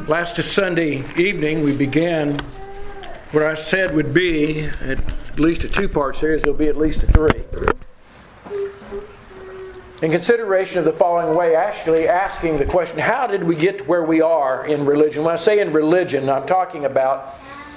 Last Sunday evening, we began what I said would be at least a two-part series. There'll be at least a three. In consideration of the following way, actually asking the question, how did we get to where we are in religion? When I say in religion, I'm talking about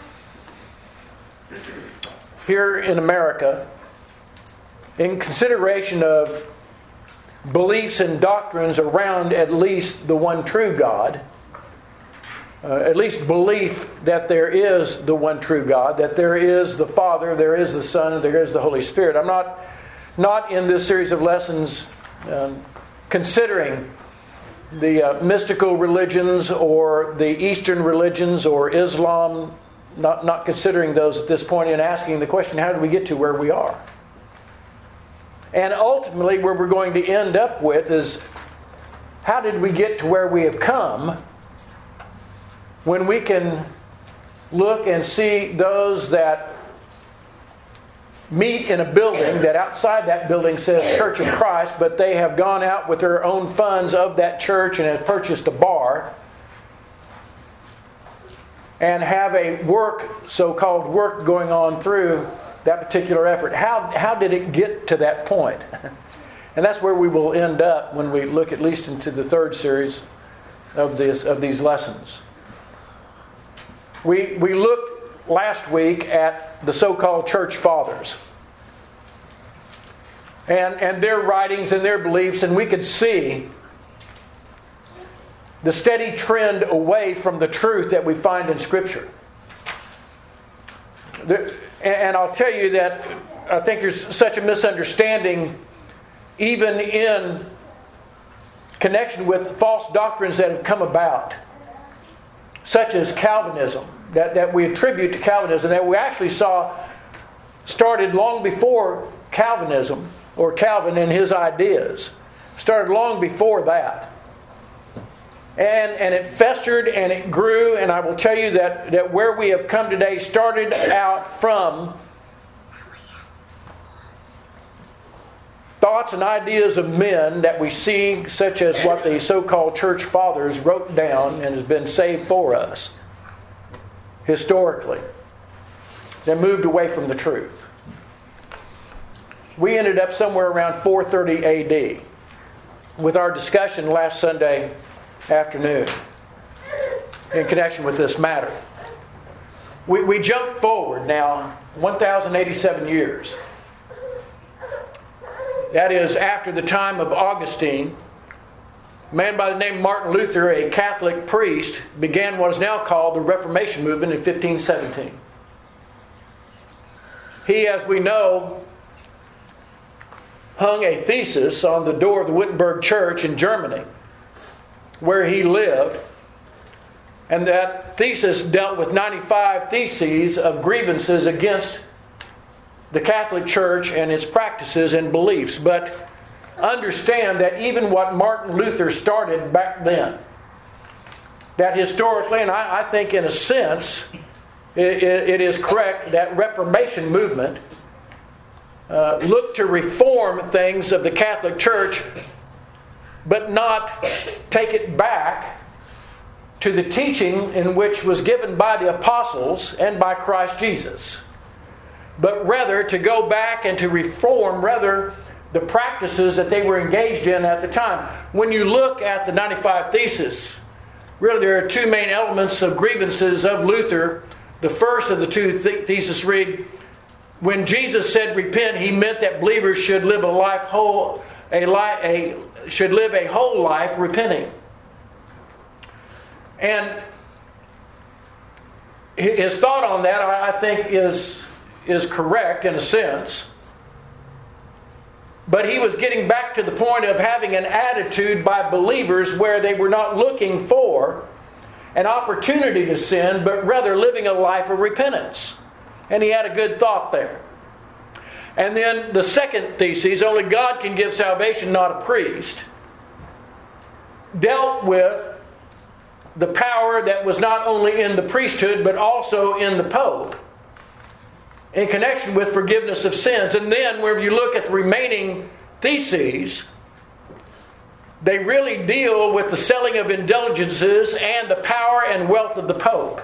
here in America, in consideration of beliefs and doctrines around at least the one true God, at least belief that there is the one true God, that there is the Father, there is the Son, and there is the Holy Spirit. I'm not in this series of lessons considering the mystical religions or the Eastern religions or Islam, not considering those at this point, and asking the question, how did we get to where we are? And ultimately where we're going to end up with is, how did we get to where we have come, when we can look and see those that meet in a building that outside that building says Church of Christ, but they have gone out with their own funds of that church and have purchased a bar and have a so-called work going on through that particular effort. How did it get to that point? And that's where we will end up when we look at least into the third series of these lessons. We looked last week at the so-called church fathers and their writings and their beliefs, and we could see the steady trend away from the truth that we find in Scripture. And I'll tell you that I think there's such a misunderstanding even in connection with false doctrines that have come about, such as Calvinism, that we attribute to Calvinism, that we actually saw started long before Calvinism, or Calvin and his ideas. Started long before that. And it festered and it grew, and I will tell you that where we have come today started out from thoughts and ideas of men that we see, such as what the so-called church fathers wrote down and has been saved for us historically, that moved away from the truth. We ended up somewhere around 430 A.D. with our discussion last Sunday afternoon in connection with this matter. We jump forward now 1,087 years. That is after the time of Augustine. A man by the name of Martin Luther, a Catholic priest, began what is now called the Reformation movement in 1517. He, as we know, hung a thesis on the door of the Wittenberg Church in Germany, where he lived, and that thesis dealt with 95 theses of grievances against the Catholic Church and its practices and beliefs. But understand that even what Martin Luther started back then, that historically, and I think in a sense, it is correct, that Reformation movement looked to reform things of the Catholic Church, but not take it back to the teaching in which was given by the apostles and by Christ Jesus, but rather to go back and to reform the practices that they were engaged in at the time. When you look at the 95 Theses, really there are two main elements of grievances of Luther. The first of the two theses read, when Jesus said repent, he meant that believers should live a whole life repenting. And his thought on that, I think, is correct in a sense. But he was getting back to the point of having an attitude by believers where they were not looking for an opportunity to sin, but rather living a life of repentance. And he had a good thought there. And then the second thesis, only God can give salvation, not a priest, dealt with the power that was not only in the priesthood, but also in the Pope, in connection with forgiveness of sins. And then, wherever you look at the remaining theses, they really deal with the selling of indulgences and the power and wealth of the Pope.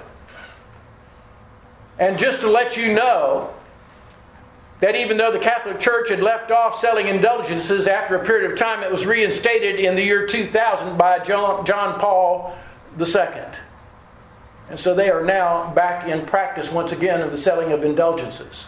And just to let you know that even though the Catholic Church had left off selling indulgences after a period of time, it was reinstated in the year 2000 by John Paul II. And so they are now back in practice once again of the selling of indulgences.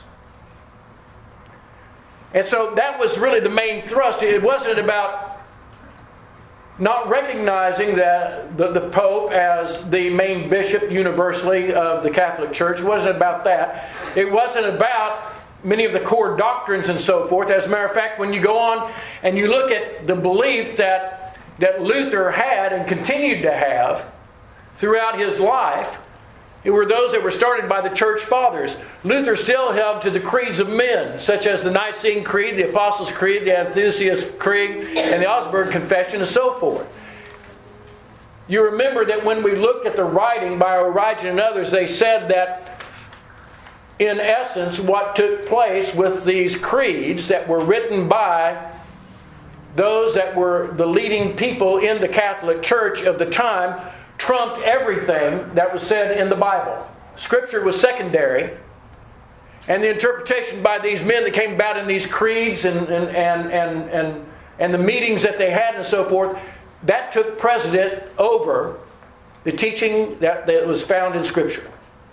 And so that was really the main thrust. It wasn't about not recognizing that the Pope as the main bishop universally of the Catholic Church. It wasn't about that. It wasn't about many of the core doctrines and so forth. As a matter of fact, when you go on and you look at the belief that Luther had and continued to have throughout his life, it were those that were started by the Church Fathers. Luther still held to the creeds of men, such as the Nicene Creed, the Apostles' Creed, the Athanasius Creed, and the Augsburg Confession, and so forth. You remember that when we looked at the writing by Origen and others, they said that in essence, what took place with these creeds that were written by those that were the leading people in the Catholic Church of the time trumped everything that was said in the Bible. Scripture was secondary, and the interpretation by these men that came about in these creeds and the meetings that they had and so forth, that took precedent over the teaching that was found in Scripture.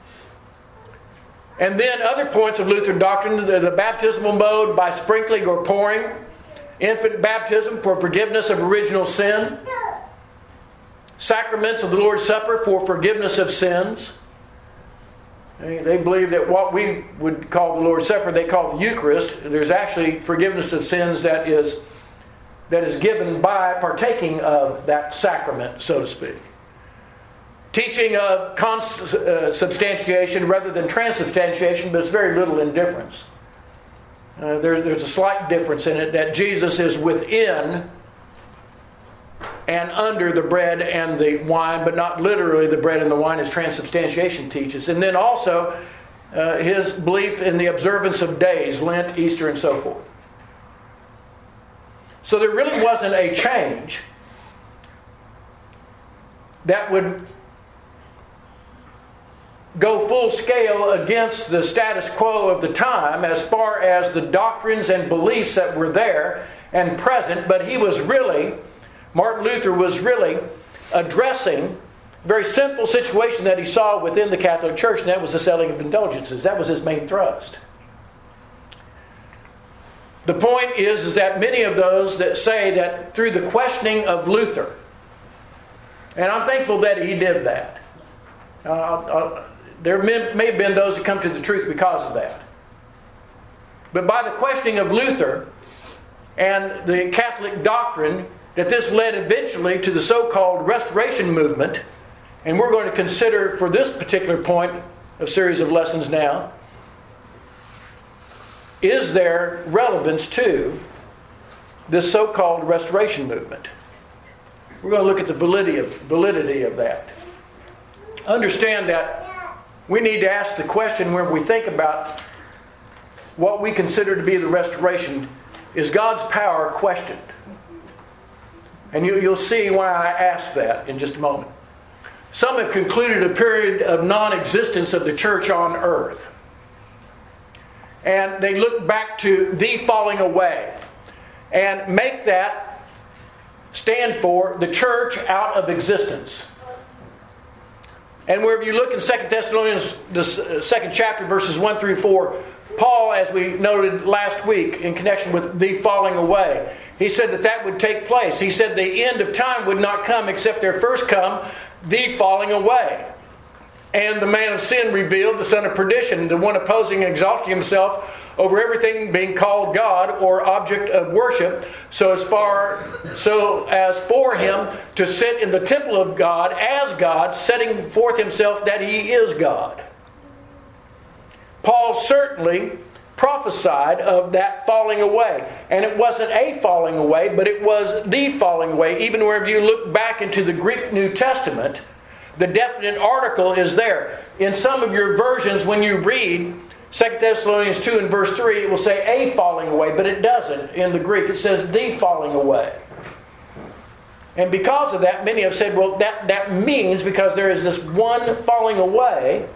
And then other points of Lutheran doctrine, the baptismal mode by sprinkling or pouring, infant baptism for forgiveness of original sin, sacraments of the Lord's Supper for forgiveness of sins. They believe that what we would call the Lord's Supper, they call the Eucharist. There's actually forgiveness of sins that is given by partaking of that sacrament, so to speak. Teaching of consubstantiation rather than transubstantiation, but it's very little in difference. There's a slight difference in it, that Jesus is within and under the bread and the wine, but not literally the bread and the wine as transubstantiation teaches. And then also his belief in the observance of days, Lent, Easter, and so forth. So there really wasn't a change that would go full scale against the status quo of the time as far as the doctrines and beliefs that were there and present, but Martin Luther was really addressing a very simple situation that he saw within the Catholic Church, and that was the selling of indulgences. That was his main thrust. The point is that many of those that say that through the questioning of Luther, and I'm thankful that he did that. There may have been those that come to the truth because of that. But by the questioning of Luther and the Catholic doctrine, that this led eventually to the so-called Restoration movement, and we're going to consider for this particular point of series of lessons now, is there relevance to this so-called Restoration movement? We're going to look at the validity of that. Understand that we need to ask the question when we think about what we consider to be the Restoration, is God's power questioned? And you'll see why I ask that in just a moment. Some have concluded a period of non-existence of the church on earth. And they look back to the falling away and make that stand for the church out of existence. And wherever you look in 2 Thessalonians, the second chapter, verses 1 through 4, Paul, as we noted last week in connection with the falling away, he said that would take place. He said the end of time would not come except there first come the falling away. And the man of sin revealed, the son of perdition, the one opposing and exalting himself over everything being called God or object of worship, so as for him to sit in the temple of God as God, setting forth himself that he is God. Paul certainly prophesied of that falling away. And it wasn't a falling away, but it was the falling away. Even wherever you look back into the Greek New Testament, the definite article is there. In some of your versions, when you read 2 Thessalonians 2 and verse 3, it will say a falling away, but it doesn't. In the Greek, it says the falling away. And because of that, many have said, well, that means because there is this one falling away,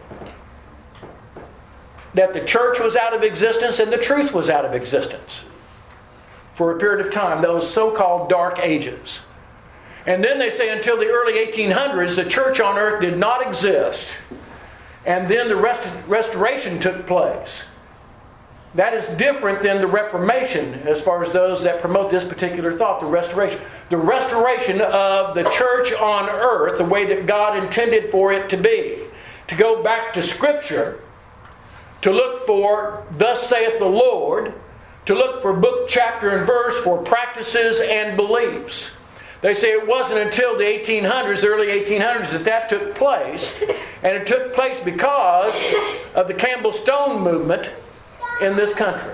that the church was out of existence and the truth was out of existence for a period of time, those so-called dark ages. And then they say until the early 1800s, the church on earth did not exist. And then the restoration took place. That is different than the Reformation as far as those that promote this particular thought, the restoration. The restoration of the church on earth, the way that God intended for it to be. To go back to Scripture, to look for, thus saith the Lord, to look for book, chapter, and verse for practices and beliefs. They say it wasn't until the 1800s, the early 1800s, that took place. And it took place because of the Campbell Stone movement in this country.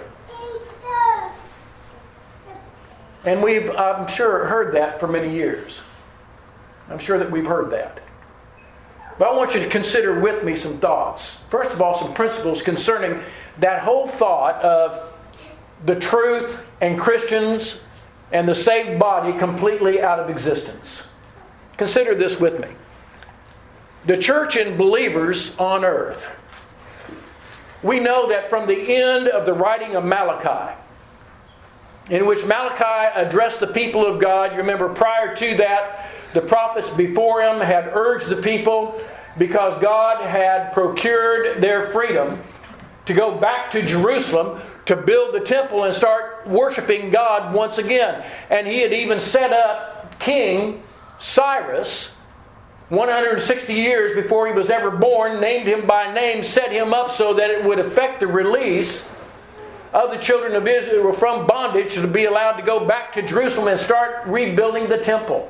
And we've, I'm sure, heard that for many years. I'm sure that we've heard that. But I want you to consider with me some thoughts. First of all, some principles concerning that whole thought of the truth and Christians and the saved body completely out of existence. Consider this with me. The church and believers on earth. We know that from the end of the writing of Malachi, in which Malachi addressed the people of God, you remember prior to that, the prophets before him had urged the people, because God had procured their freedom, to go back to Jerusalem to build the temple and start worshiping God once again. And he had even set up King Cyrus 160 years before he was ever born, named him by name, set him up so that it would affect the release of the children of Israel from bondage to be allowed to go back to Jerusalem and start rebuilding the temple.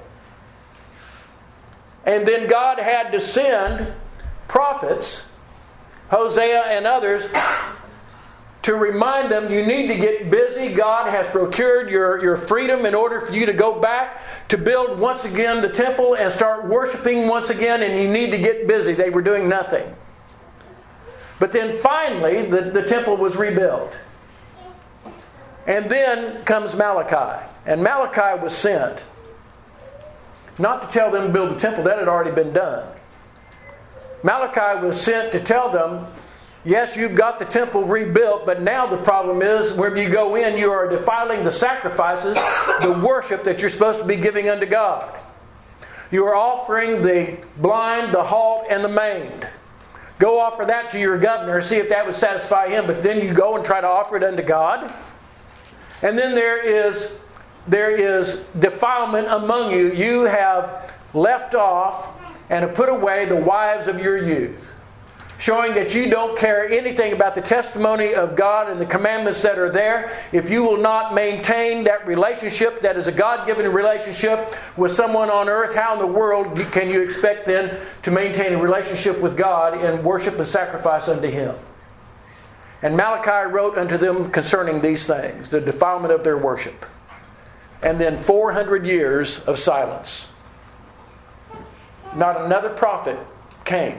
And then God had to send prophets, Hosea and others, to remind them, you need to get busy. God has procured your freedom in order for you to go back to build once again the temple and start worshiping once again, and you need to get busy. They were doing nothing. But then finally, the temple was rebuilt. And then comes Malachi. And Malachi was sent not to tell them to build the temple. That had already been done. Malachi was sent to tell them, yes, you've got the temple rebuilt, but now the problem is, wherever you go in, you are defiling the sacrifices, the worship that you're supposed to be giving unto God. You are offering the blind, the halt, and the maimed. Go offer that to your governor, see if that would satisfy him, but then you go and try to offer it unto God. And then there is defilement among you. You have left off and have put away the wives of your youth, showing that you don't care anything about the testimony of God and the commandments that are there. If you will not maintain that relationship that is a God-given relationship with someone on earth, how in the world can you expect then to maintain a relationship with God in worship and sacrifice unto Him? And Malachi wrote unto them concerning these things, the defilement of their worship. And then 400 years of silence. Not another prophet came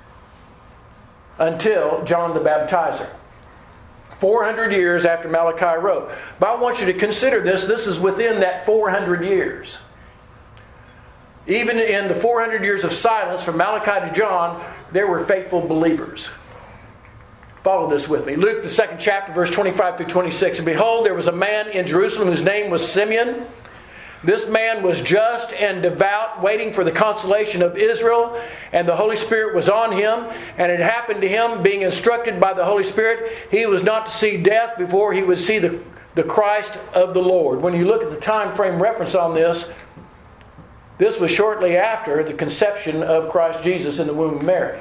until John the Baptizer. 400 years after Malachi wrote. But I want you to consider this. This is within that 400 years. Even in the 400 years of silence from Malachi to John, there were faithful believers. Follow this with me. Luke, the 2nd chapter, verse 25 through 26. And behold, there was a man in Jerusalem whose name was Simeon. This man was just and devout, waiting for the consolation of Israel, and the Holy Spirit was on him. And it happened to him, being instructed by the Holy Spirit, he was not to see death before he would see the Christ of the Lord. When you look at the time frame reference on this, this was shortly after the conception of Christ Jesus in the womb of Mary.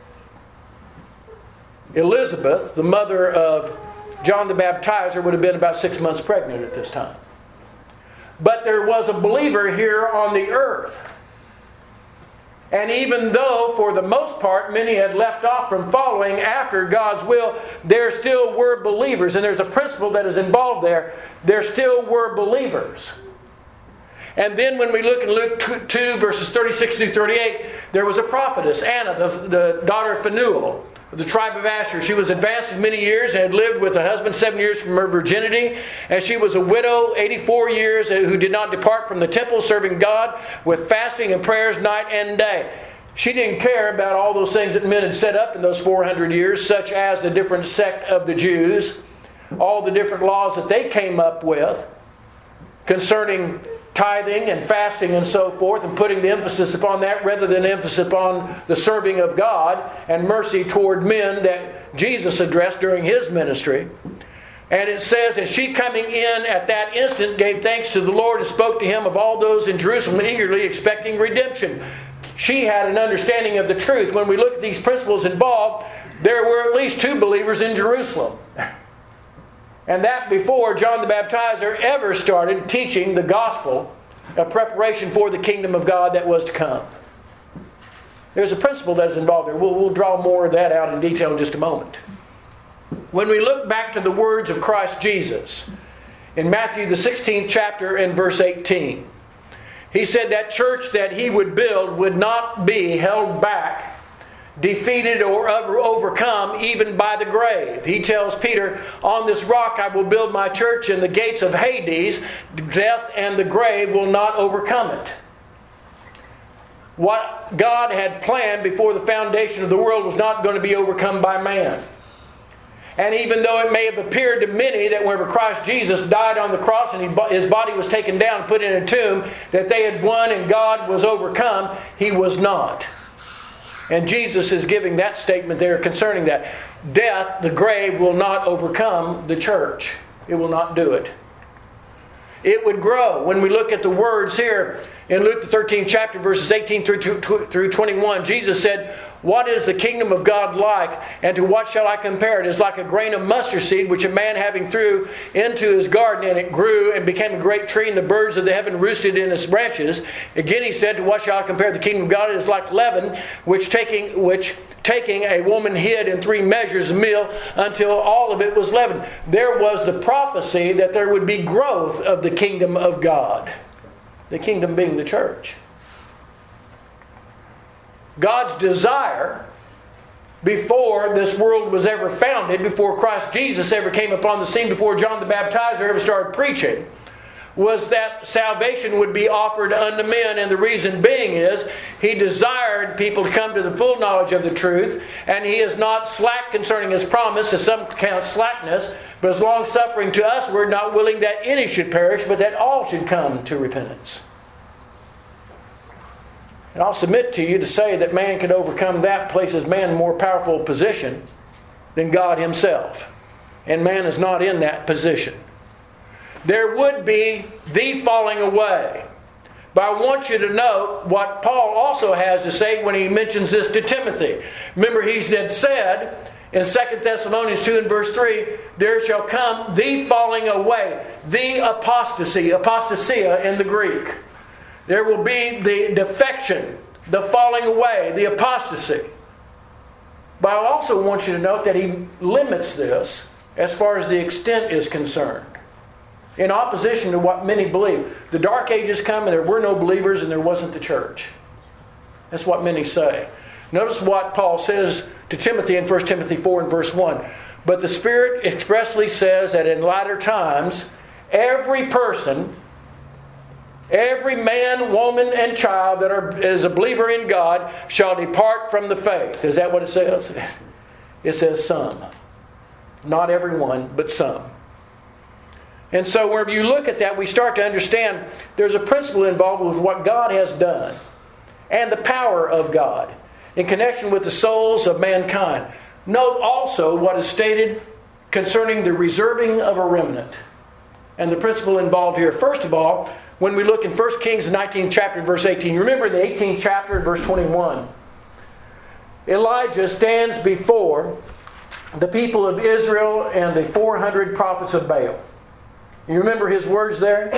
Elizabeth, the mother of John the Baptizer, would have been about 6 months pregnant at this time. But there was a believer here on the earth. And even though, for the most part, many had left off from following after God's will, there still were believers. And there's a principle that is involved there. There still were believers. And then when we look in Luke 2, verses 36 through 38, there was a prophetess, Anna, the daughter of Phanuel, of the tribe of Asher. She was advanced in many years and had lived with a husband 7 years from her virginity. And she was a widow, 84 years, who did not depart from the temple, serving God with fasting and prayers night and day. She didn't care about all those things that men had set up in those 400 years, such as the different sect of the Jews, all the different laws that they came up with concerning tithing and fasting and so forth, and putting the emphasis upon that rather than emphasis upon the serving of God and mercy toward men that Jesus addressed during His ministry. And it says, and she coming in at that instant gave thanks to the Lord and spoke to Him of all those in Jerusalem eagerly expecting redemption. She had an understanding of the truth. When we look at these principles involved, there were at least 2 believers in Jerusalem. And that before John the Baptizer ever started teaching the gospel, a preparation for the kingdom of God that was to come. There's a principle that is involved there. We'll draw more of that out in detail in just a moment. When we look back to the words of Christ Jesus, in Matthew the 16th chapter and verse 18, He said that church that He would build would not be held back, defeated or overcome even by the grave. He tells Peter, on this rock I will build my church, and the gates of Hades, death and the grave will not overcome it. What God had planned before the foundation of the world was not going to be overcome by man. And even though it may have appeared to many that whenever Christ Jesus died on the cross and His body was taken down and put in a tomb, that they had won and God was overcome, He was not. And Jesus is giving that statement there concerning that. Death, the grave, will not overcome the church. It will not do it. It would grow. When we look at the words here in Luke the 13th chapter, verses 18 through 21, Jesus said, what is the kingdom of God like, and to what shall I compare it? It is like a grain of mustard seed, which a man having threw into his garden, and it grew and became a great tree, and the birds of the heaven roosted in its branches. Again he said, to what shall I compare the kingdom of God? It is like leaven, which taking a woman hid in 3 measures of meal until all of it was leavened. There was the prophecy that there would be growth of the kingdom of God. The kingdom being the church. God's desire before this world was ever founded, before Christ Jesus ever came upon the scene, before John the Baptizer ever started preaching, was that salvation would be offered unto men. And the reason being is He desired people to come to the full knowledge of the truth, and He is not slack concerning His promise, as some count slackness, but is long-suffering to us. We're not willing that any should perish, but that all should come to repentance. And I'll submit to you to say that man could overcome that places man in a more powerful position than God Himself. And man is not in that position. There would be the falling away. But I want you to note what Paul also has to say when he mentions this to Timothy. Remember, he had said in 2 Thessalonians 2 and verse 3, there shall come the falling away, the apostasy, apostasia in the Greek. There will be the defection, the falling away, the apostasy. But I also want you to note that he limits this as far as the extent is concerned. In opposition to what many believe. The Dark Ages come and there were no believers and there wasn't the church. That's what many say. Notice what Paul says to Timothy in 1 Timothy 4 and verse 1. But the Spirit expressly says that in latter times, every person, every man, woman, and child that is a believer in God shall depart from the faith. Is that what it says? It says some. Not everyone, but some. And so whenever you look at that, we start to understand there's a principle involved with what God has done and the power of God in connection with the souls of mankind. Note also what is stated concerning the reserving of a remnant and the principle involved here. First of all, when we look in 1 Kings, the 19th chapter, verse 18. Remember the 18th chapter, verse 21. Elijah stands before the people of Israel and the 400 prophets of Baal. You remember his words there?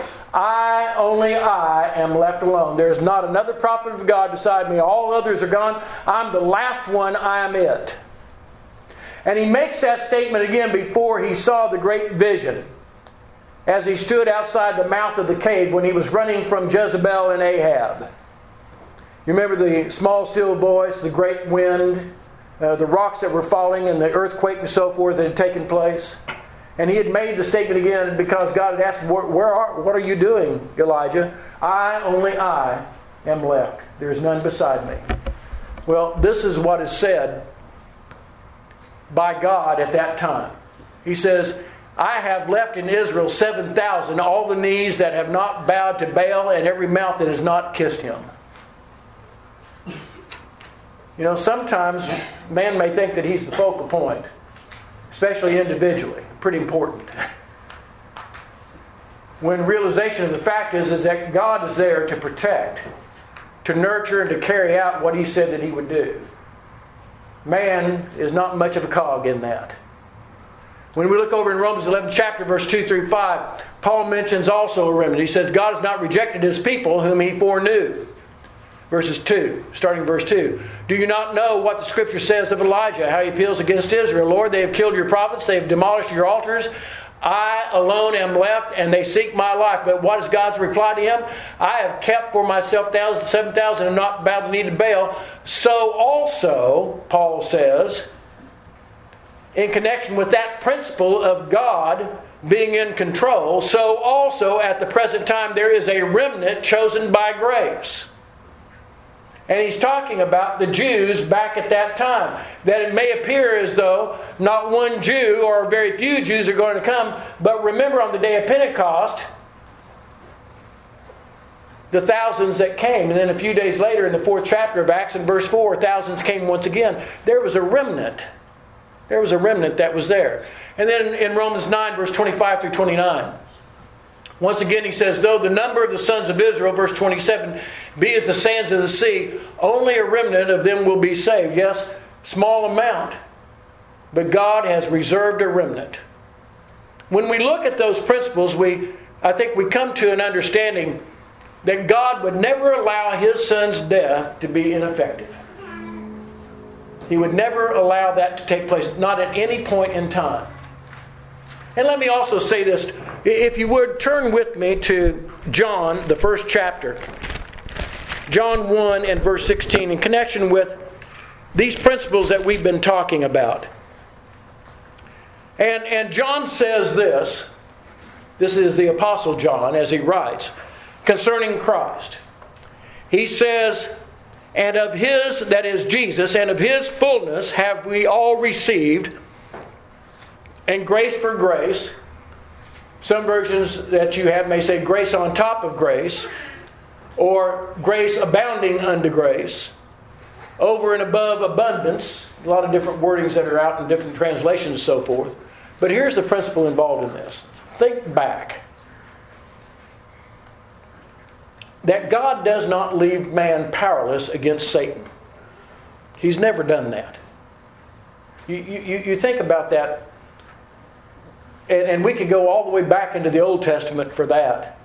Only I am left alone. There is not another prophet of God beside me. All others are gone. I'm the last one. I am it. And he makes that statement again before he saw the great vision, as he stood outside the mouth of the cave when he was running from Jezebel and Ahab. You remember the small still voice, the great wind, the rocks that were falling and the earthquake and so forth that had taken place. And he had made the statement again because God had asked him, what are you doing, Elijah? Only I am left. There is none beside me. Well, this is what is said by God at that time. He says, I have left in Israel 7,000, all the knees that have not bowed to Baal and every mouth that has not kissed him. You know, sometimes man may think that he's the focal point, especially individually. Pretty important. When realization of the fact is that God is there to protect, to nurture, and to carry out what He said that He would do. Man is not much of a cog in that. When we look over in Romans 11 chapter, verse 2 through 5, Paul mentions also a remedy. He says, God has not rejected His people whom He foreknew. Verses 2, starting verse 2. Do you not know what the Scripture says of Elijah, how he appeals against Israel? Lord, they have killed your prophets, they have demolished your altars. I alone am left, and they seek my life. But what is God's reply to him? I have kept for myself 7,000 and not bowed the knee to Baal. So also, Paul says, in connection with that principle of God being in control, so also at the present time there is a remnant chosen by grace. And he's talking about the Jews back at that time. That it may appear as though not one Jew or very few Jews are going to come. But remember on the day of Pentecost, the thousands that came. And then a few days later in the 4th chapter of Acts in verse 4, thousands came once again. There was a remnant. There was a remnant that was there. And then in Romans 9 verse 25 through 29. Once again he says, though the number of the sons of Israel, verse 27, be as the sands of the sea, only a remnant of them will be saved. Yes, small amount. But God has reserved a remnant. When we look at those principles, I think we come to an understanding that God would never allow His Son's death to be ineffective. He would never allow that to take place, not at any point in time. And let me also say this. If you would, turn with me to John, the 1st chapter. John 1 and verse 16, in connection with these principles that we've been talking about. And John says this. This is the Apostle John as he writes concerning Christ. He says, and of His, that is Jesus, and of His fullness have we all received, and grace for grace. Some versions that you have may say grace on top of grace, or grace abounding unto grace, over and above abundance. A lot of different wordings that are out in different translations and so forth. But here's the principle involved in this. Think back. That God does not leave man powerless against Satan. He's never done that. You think about that. And we could go all the way back into the Old Testament for that.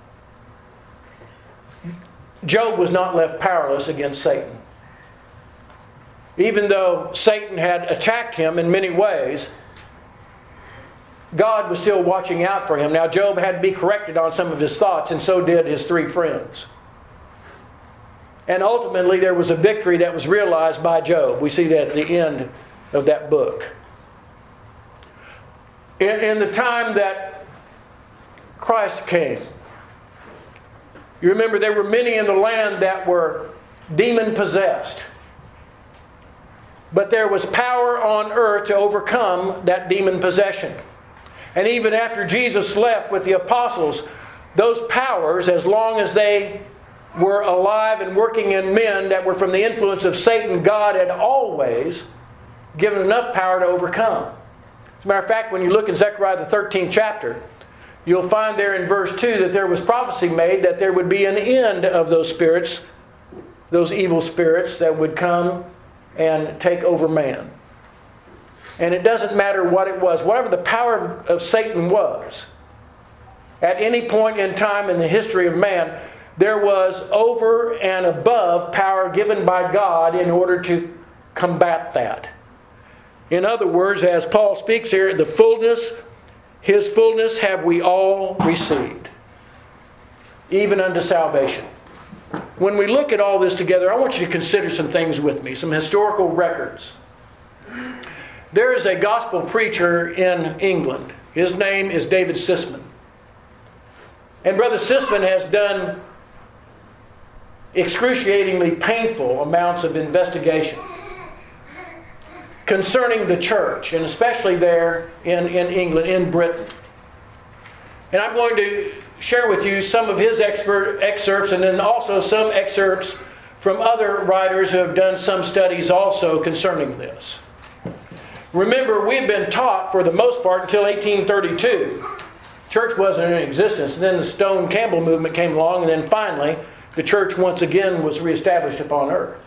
Job was not left powerless against Satan. Even though Satan had attacked him in many ways, God was still watching out for him. Now Job had to be corrected on some of his thoughts, and so did his 3 friends. And ultimately there was a victory that was realized by Job. We see that at the end of that book. In the time that Christ came, you remember there were many in the land that were demon-possessed. But there was power on earth to overcome that demon possession. And even after Jesus left with the apostles, those powers, as long as they were alive and working in men that were from the influence of Satan, God had always given enough power to overcome. As a matter of fact, when you look in Zechariah the 13th chapter, you'll find there in verse 2 that there was prophecy made that there would be an end of those spirits, those evil spirits that would come and take over man. And it doesn't matter what it was, whatever the power of Satan was, at any point in time in the history of man, there was over and above power given by God in order to combat that. In other words, as Paul speaks here, His fullness have we all received, even unto salvation. When we look at all this together, I want you to consider some things with me, some historical records. There is a gospel preacher in England. His name is David Sisman. And Brother Sisman has done excruciatingly painful amounts of investigation concerning the church, and especially there in England, in Britain. And I'm going to share with you some of his excerpts, and then also some excerpts from other writers who have done some studies also concerning this. Remember, we've been taught for the most part until 1832. Church wasn't in existence. And then the Stone Campbell movement came along, and then finally the church once again was reestablished upon earth.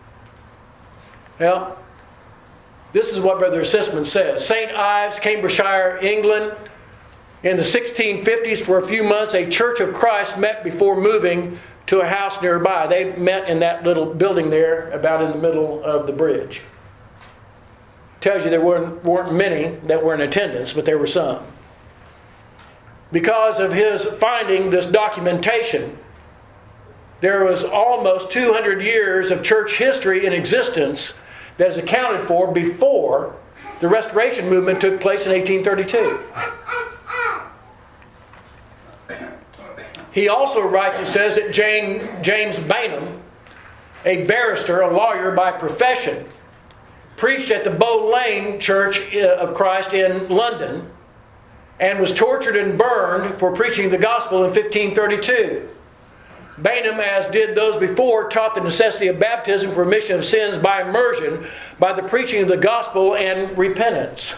Well, this is what Brother Sisman says. St. Ives, Cambridgeshire, England. In the 1650s, for a few months, a Church of Christ met before moving to a house nearby. They met in that little building there, about in the middle of the bridge. Tells you there weren't many that were in attendance, but there were some. Because of his finding this documentation, there was almost 200 years of church history in existence that is accounted for before the Restoration movement took place in 1832. He also writes, it says that James Bainham, a barrister, a lawyer by profession, preached at the Bow Lane Church of Christ in London and was tortured and burned for preaching the gospel in 1532. Bainham, as did those before, taught the necessity of baptism for remission of sins by immersion, by the preaching of the gospel and repentance.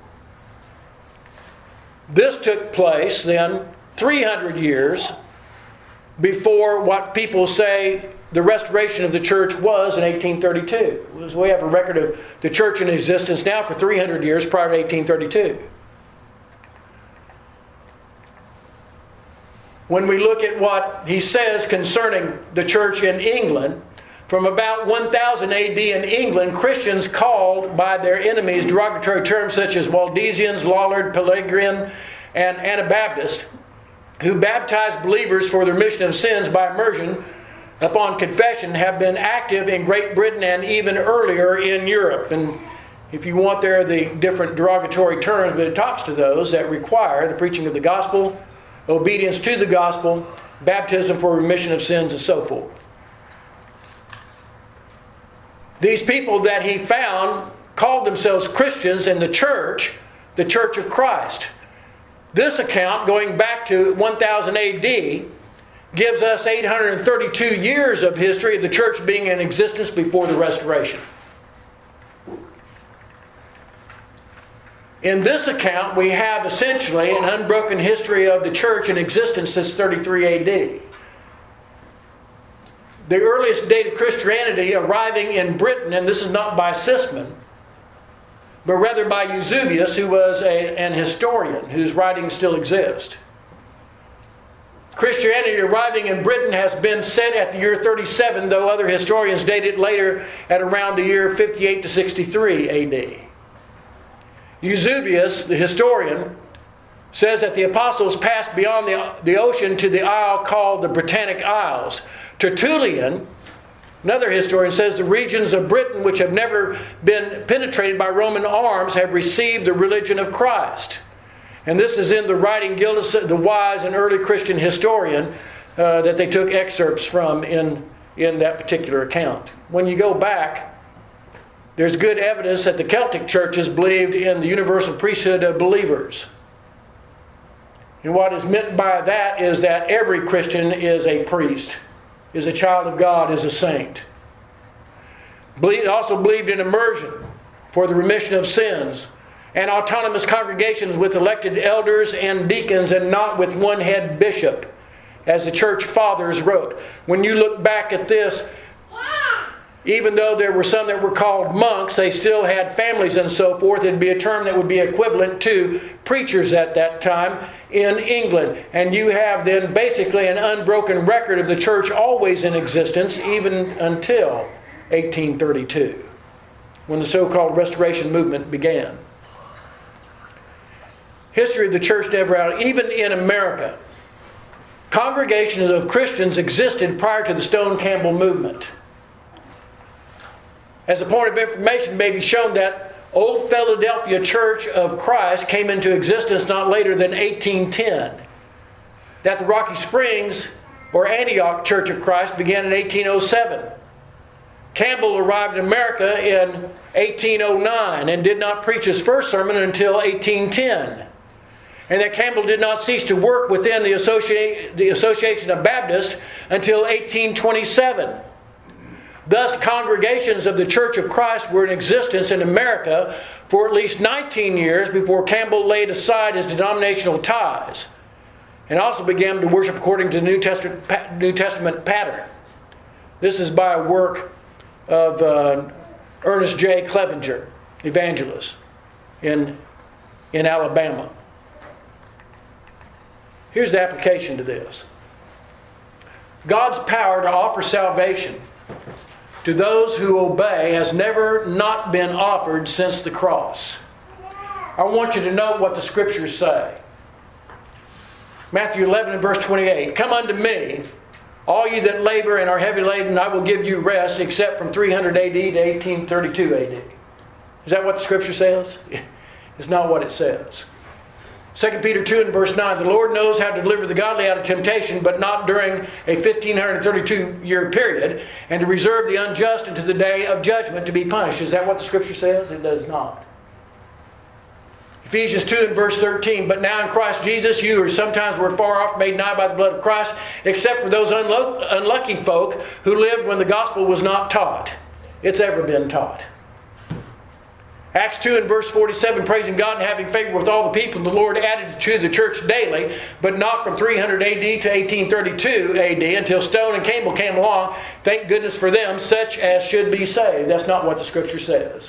This took place then 300 years before what people say the restoration of the church was in 1832. So we have a record of the church in existence now for 300 years prior to 1832. When we look at what he says concerning the church in England, from about 1000 AD in England, Christians called by their enemies derogatory terms such as Waldensians, Lollard, Pelagian, and Anabaptist, who baptized believers for the remission of sins by immersion upon confession, have been active in Great Britain and even earlier in Europe. And if you want, there are the different derogatory terms, but it talks to those that require the preaching of the gospel, obedience to the gospel, baptism for remission of sins, and so forth. These people that he found called themselves Christians in the Church of Christ. This account, going back to 1000 AD, gives us 832 years of history of the church being in existence before the Restoration. In this account, we have essentially an unbroken history of the church in existence since 33 AD. The earliest date of Christianity arriving in Britain, and this is not by Sisman, but rather by Eusebius, who was an historian whose writings still exist. Christianity arriving in Britain has been said at the year 37, though other historians date it later at around the year 58 to 63 AD. Eusebius, the historian, says that the apostles passed beyond the ocean to the isle called the Britannic Isles. Tertullian, another historian, says the regions of Britain which have never been penetrated by Roman arms have received the religion of Christ. And this is in the writing Gildas the Wise, an early Christian historian, that they took excerpts from in that particular account. When you go back, there's good evidence that the Celtic churches believed in the universal priesthood of believers. And what is meant by that is that every Christian is a priest, is a child of God, is a saint. They also believed in immersion for the remission of sins, and autonomous congregations with elected elders and deacons and not with one head bishop, as the church fathers wrote. When you look back at this, even though there were some that were called monks, they still had families and so forth. It'd be a term that would be equivalent to preachers at that time in England. And you have then basically an unbroken record of the church always in existence, even until 1832, when the so-called Restoration movement began. History of the church never out. Even in America, congregations of Christians existed prior to the Stone Campbell movement. As a point of information, may be shown that Old Philadelphia Church of Christ came into existence not later than 1810. That the Rocky Springs or Antioch Church of Christ began in 1807. Campbell arrived in America in 1809 and did not preach his first sermon until 1810. And that Campbell did not cease to work within the Association of Baptists until 1827. Thus, congregations of the Church of Christ were in existence in America for at least 19 years before Campbell laid aside his denominational ties and also began to worship according to the New Testament pattern. This is by a work of Ernest J. Clevenger, evangelist in Alabama. Here's the application to this. God's power to offer salvation to those who obey has never not been offered since the cross. I want you to note what the Scriptures say. Matthew 11 and verse 28. Come unto me, all you that labor and are heavy laden, I will give you rest, except from 300 AD to 1832 AD. Is that what the Scripture says? It's not what it says. 2 Peter 2 and verse 9, the Lord knows how to deliver the godly out of temptation, but not during a 1532-year period, and to reserve the unjust unto the day of judgment to be punished. Is that what the Scripture says? It does not. Ephesians 2 and verse 13, but now in Christ Jesus, you who sometimes were far off, made nigh by the blood of Christ, except for those unlucky folk who lived when the gospel was not taught. It's ever been taught. Acts 2 and verse 47, praising God and having favor with all the people, the Lord added to the church daily, but not from 300 AD to 1832 AD until Stone and Campbell came along. Thank goodness for them, such as should be saved. That's not what the Scripture says.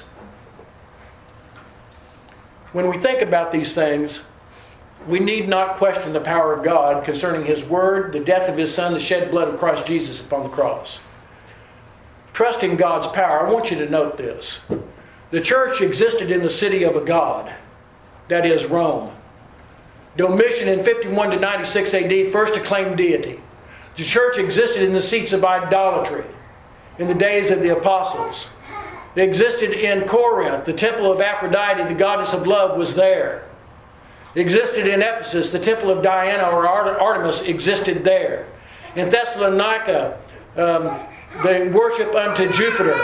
When we think about these things, we need not question the power of God concerning His Word, the death of His Son, the shed blood of Christ Jesus upon the cross. Trusting God's power, I want you to note this. The church existed in the city of a god, that is Rome. Domitian in 51 to 96 AD first acclaimed deity. The church existed in the seats of idolatry in the days of the apostles. They existed in Corinth. The temple of Aphrodite, the goddess of love, was there. It existed in Ephesus. The temple of Diana or Artemis existed there. In Thessalonica, they worship unto Jupiter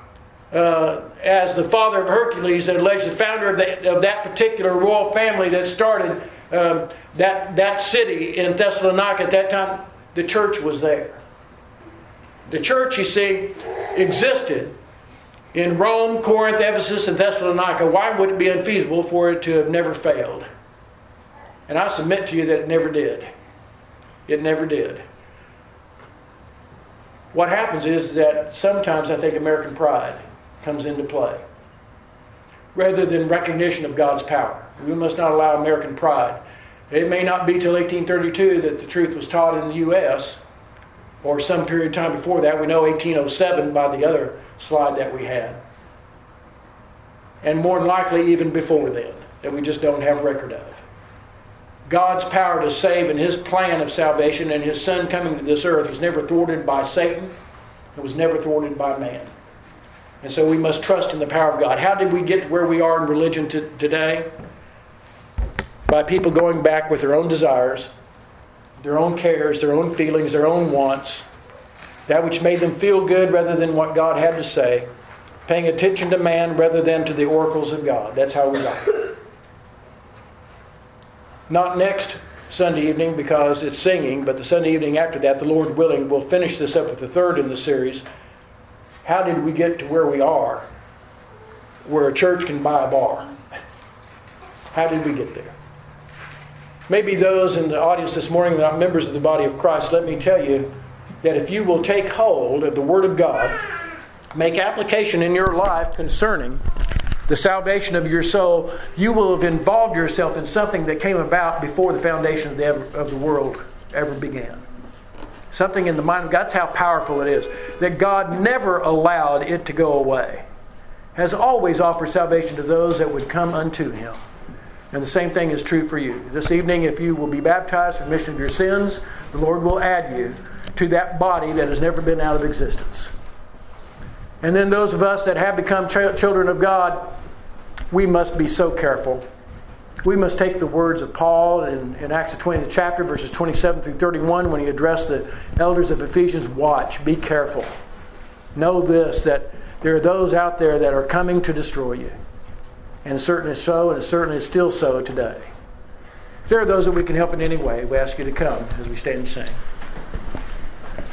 as the father of Hercules, that alleged the founder of that particular royal family that started that city in Thessalonica at that time. The church was there. The church, you see, existed in Rome, Corinth, Ephesus, and Thessalonica. Why would it be unfeasible for it to have never failed? And I submit to you that it never did. It never did. What happens is that sometimes I think American pride comes into play rather than recognition of God's power. We must not allow American pride. It may not be till 1832 that the truth was taught in the U.S. or some period of time before that. We know 1807 by the other slide that we had. And more than likely even before then, that we just don't have record of. God's power to save and His plan of salvation and His Son coming to this earth was never thwarted by Satan. It was never thwarted by man. And so we must trust in the power of God. How did we get to where we are in religion today? By people going back with their own desires, their own cares, their own feelings, their own wants, that which made them feel good rather than what God had to say, paying attention to man rather than to the oracles of God. That's how we got it. Not next Sunday evening because it's singing, but the Sunday evening after that, the Lord willing, we'll finish this up with the third in the series. How did we get to where we are, where a church can buy a bar? How did we get there? Maybe those in the audience this morning that are members of the body of Christ, let me tell you that if you will take hold of the Word of God, make application in your life concerning the salvation of your soul, you will have involved yourself in something that came about before the foundation of the world ever began. Something in the mind of God. That's how powerful it is. That God never allowed it to go away. Has always offered salvation to those that would come unto Him. And the same thing is true for you. This evening, if you will be baptized for remission of your sins, the Lord will add you to that body that has never been out of existence. And then those of us that have become children of God, we must be so careful. We must take the words of Paul in Acts the 20th chapter, verses 27 through 31, when he addressed the elders of Ephesians. Watch, be careful. Know this, that there are those out there that are coming to destroy you. And it certainly is so, and it certainly is still so today. If there are those that we can help in any way, we ask you to come as we stand and sing.